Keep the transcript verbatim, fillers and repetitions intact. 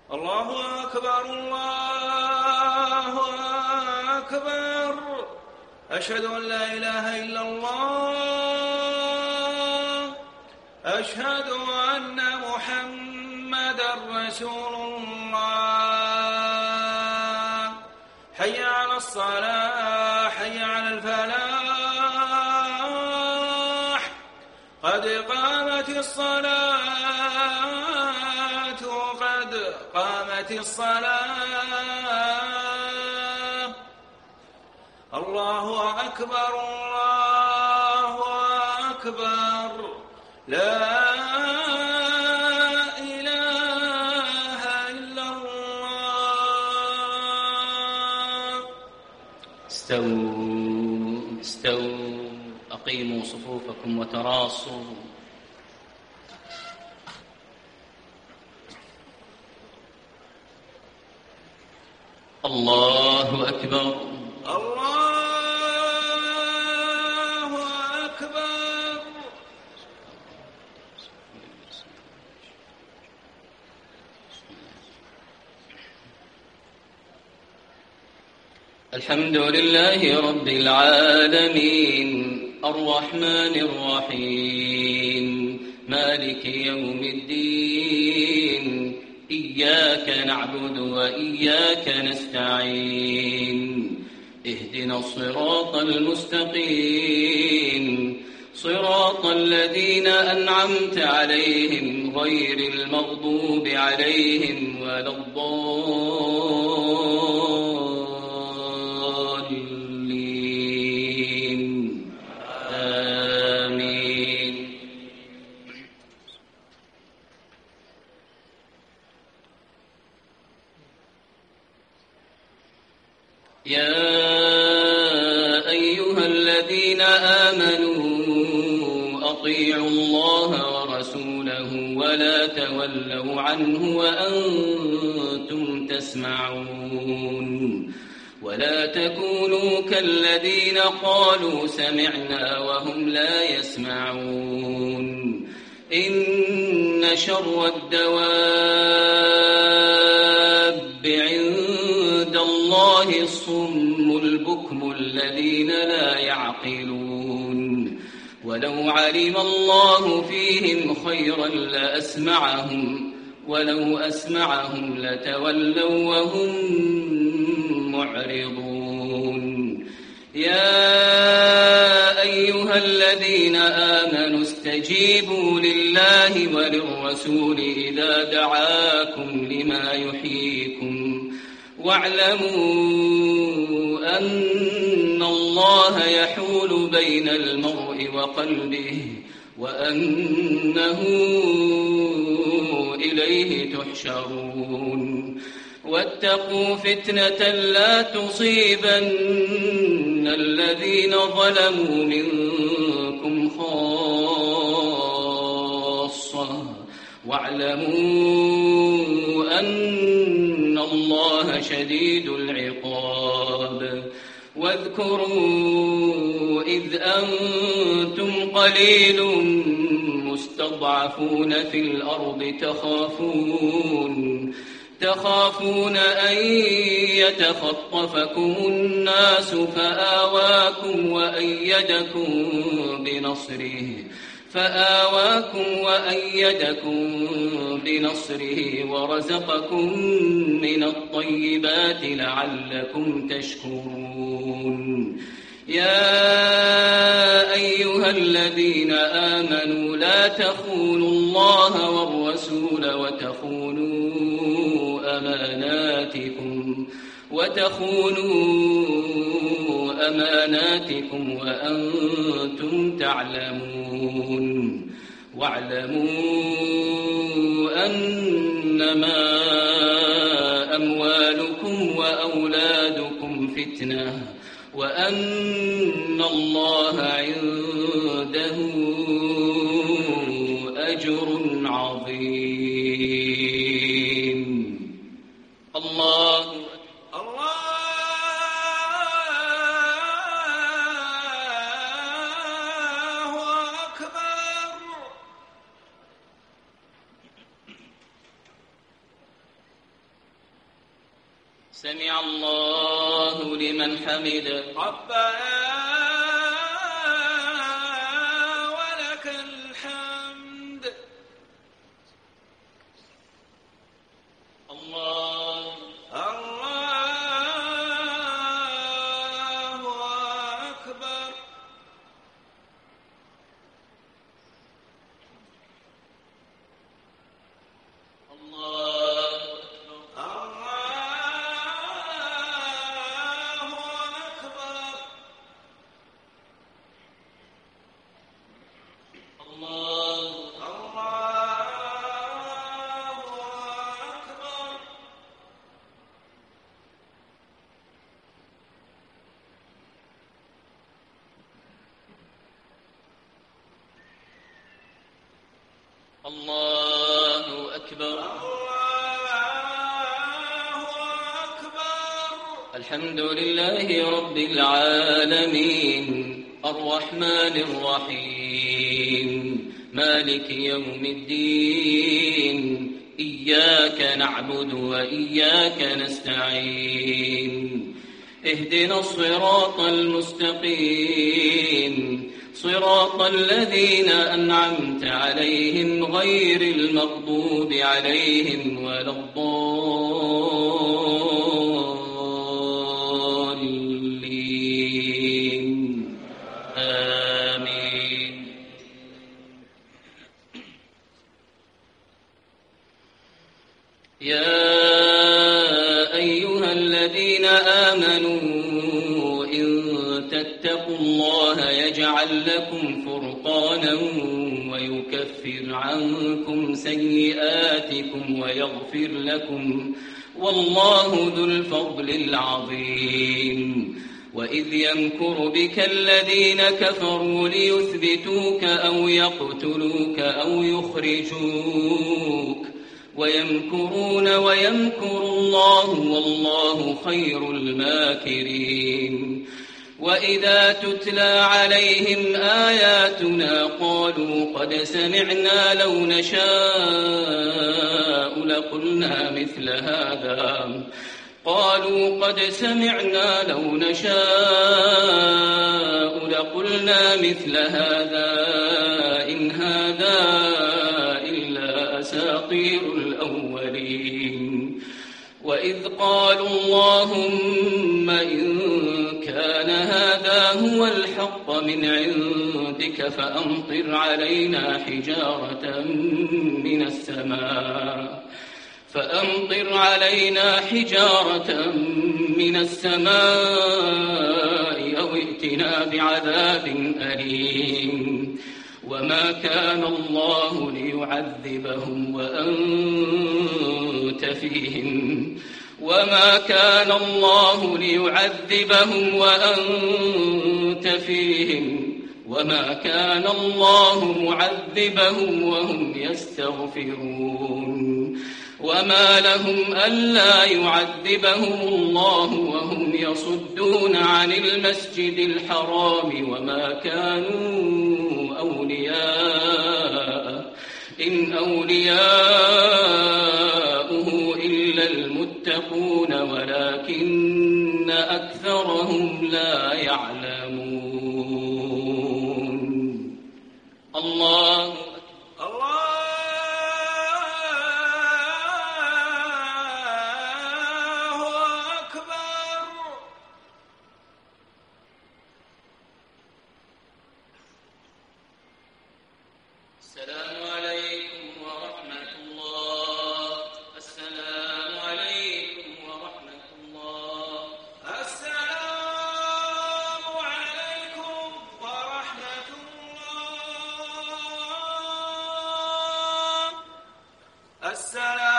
الله أكبر الله أكبر. أشهد أن لا إله إلا الله. أشهد أن محمدًا رسول الله. حي على الصلاة حي على الفلاح. قد قامت الصلاة قد قامت الصلاة. الله أكبر الله أكبر. لا إله إلا الله. استووا استووا أقيموا صفوفكم وتراصوا. الله أكبر الله أكبر. الحمد لله رب العالمين الرحمن الرحيم مالك يوم الدين. إياك نعبد وإياك نستعين. اهدنا الصراط المستقيم صراط الذين أنعمت عليهم غير المغضوب عليهم ولا الضالين. آمين. يا أيها الذين آمنوا أطيعوا الله ورسوله ولا تولوا عنه وأنتم تسمعون. ولا تكونوا كالذين قالوا سمعنا وهم لا يسمعون. إن شر الدواب عند الله الصم البكم الذين لا يعقلون. ولو علم الله فيهم خيرا لأسمعهم ولو أسمعهم لتولوا وهم معرضون. يا أيها الذين آمنوا استجيبوا لله وللرسول إذا دعاكم لما يحييكم واعلموا أن الله يحول بين المرء وقلبه وأنه إليه تحشرون. واتقوا فتنة لا تصيبن الذين ظلموا منكم خاصة واعلموا أن الله شديد العقاب. واذكروا إذ أنتم قليل مستضعفون في الأرض تخافون تخافون أن يتخطفكم الناس فآواكم وأيدكم بنصره فآواكم وأيدكم بنصره ورزقكم من الطيبات لعلكم تشكرون. يا أيها الذين آمنوا لا تخونوا الله والرسول وتخونوا أماناتكم وتخونوا أماناتكم وأنتم تعلمون. واعلموا أنما أموالكم وأولادكم فتنة وأن الله عنده أجر عظيم. الله سمع الله لمن حمده. ربنا ولك الحمد. الله الله أكبر. الله الله أكبر. الله أكبر. الحمد لله رب العالمين الرحمن الرحيم مالك يوم الدين إياك نعبد وإياك نستعين اهدنا الصراط المستقيم صراط الذين أنعمت عليهم غير المغضوب عليهم ولا الضالين آمين. يا أيها الذين آمنوا اتقوا الله يجعل لكم فرقانا ويكفر عنكم سيئاتكم ويغفر لكم والله ذو الفضل العظيم. وإذ يمكر بك الذين كفروا ليثبتوك أو يقتلوك أو يخرجوك ويمكرون ويمكر الله والله خير الماكرين. وإذا تتلى عليهم آياتنا قالوا قد سمعنا لو نشاء لقلنا مثل هذا قالوا قد سمعنا لو نشاء لقلنا مثل هذا إن هذا إلا أساطير الأولين. وإذ قالوا اللهم إن كان هذا هو الحق من عندك فأمطر علينا حجارة من السماء فأمطر علينا حجارة من السماء أو ائتنا بعذاب أليم. وما كان الله ليعذبهم وأنت فيهم وما كان الله ليعذبهم وأنت فيهم وما كان الله معذبهم وهم يستغفرون. وما لهم ألا يعذبهم الله وهم يصدون عن المسجد الحرام وما كانوا أولياء إن أولياؤه إلا المتقون ولكن أكثرهم لا يعلمون. الله السلام